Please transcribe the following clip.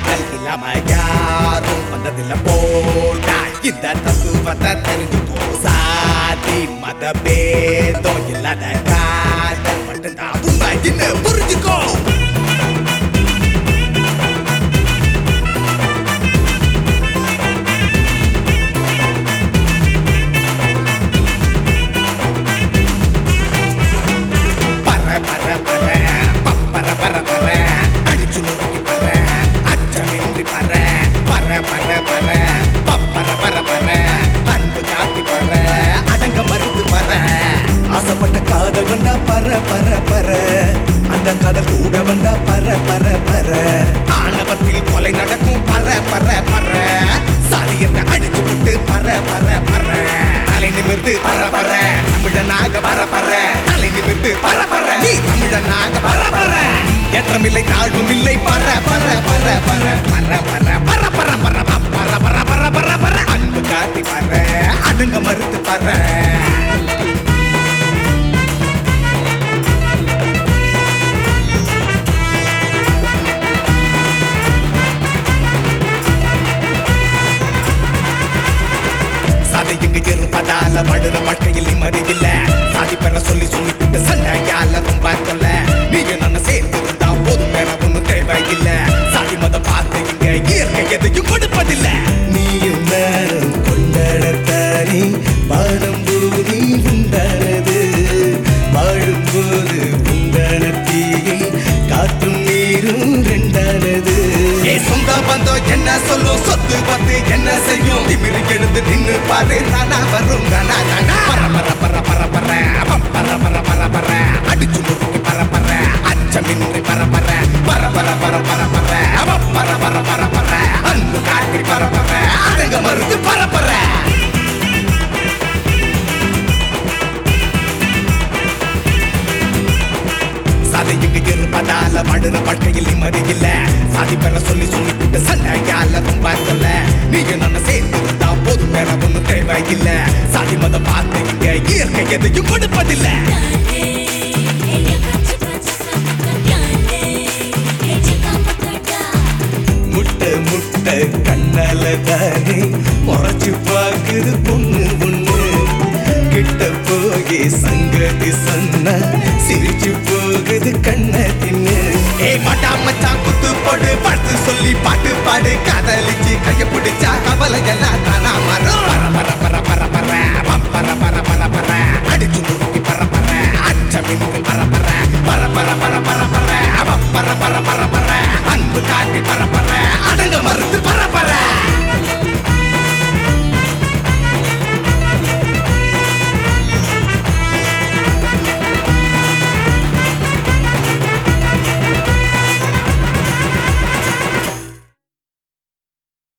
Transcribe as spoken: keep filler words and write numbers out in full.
இல்லாம யாரும் வந்ததில்ல போடா இந்த தத்துவத்தை தெரிஞ்சு போ சாதி மத பேதம் இல்லாத காதல் மட்டும்தான் உண்மை என்ன புரிஞ்சுக்கோ ஆசைப்பட்ட காதல் வந்தா பர பர பர அந்த காதல் கூட வந்தா பர பர பர ஆணவத்தில் கொலை நடக்கும் பர பர பர சாதியத்தை அடிச்சு விட்டு பர பர பர தலை நிமிர்ந்து பர பர தமிழனாக பர பர தலை நிமிர்ந்து பர பர நீ தமிழனாக பர பர ஏற்றமில்லை தாழ்வும் இல்லை பர பர பர பர பர பர பர பர பர பர பர பர பர பர அன்பு காட்டி பர அணுங்க மறுத்து பர இங்க இருப்பதால படுற வாழ்க்கையில் நிம்மதி இல்ல சாதி பெற சொல்லி சொல்லிட்டு சண்டையால ரொம்ப சொல்ல நீங்க நம்ம சேர்ந்து இருந்தா போதும் வேற ஒண்ணும் தேவையில்ல சாதி மத பார்த்து இங்க இயற்கை எதையும் கொடுப்பதில்ல நீயும் நானும் கொண்டாடத்தானே வாழும் போது உண்டானது வாழும் போது உண்டானத்தீயை காற்றும் நீரும் ரெண்டானது சொந்த பந்தம் என்ன சொல்லும் சொத்து பத்து என்ன செய்யும் திமிரு எழுந்து நின்று பாரு தானா வரும் தானா தானா பர பர பர பர பர பர பர பர பர அடிச்சு முறுக்கி பர பர அச்சமின்றி பர பர பர பர பர பர பர பர பர பர பர அன்பு காட்டி பர பர அடங்க மறுத்து பர பர சாதி இங்க இருப்பதால படுற வாழ்க்கையில் நிம்மதி இல்ல சாதி பெற சொல்லி சொல்லிட்டு சண்டையால ரொம்ப சொல்ல நீங்க நம்ம சேர்ந்து இருந்தா போதும் வேற ஒண்ணும் தேவையில்ல சாதி மத பார்த்து இங்க இயற்கை எதையும் கொடுப்பதில்ல முட்டை முட்டை கண்ணால தானே முறைச்சு பாக்குது பொண்ணு பொண்ணு கிட்ட போகி சங்கதி சொன்ன சிரிச்சு போகுது கண்ண தின்னு ஏ மாட்டா மச்சான் குத்து போடு பார்த்து சொல்லி பாட்டு பாடு காதலிச்சு கைய பிடிச்சா கவலை எல்லாம் தானா மாறும் பர பர பர பர பர பர பர பர பர அடிச்சு முறுக்கி பர பர அச்சமின்றி பர பர பர பர பர பர பர பர பர பர பர அன்பு காட்டி பர பர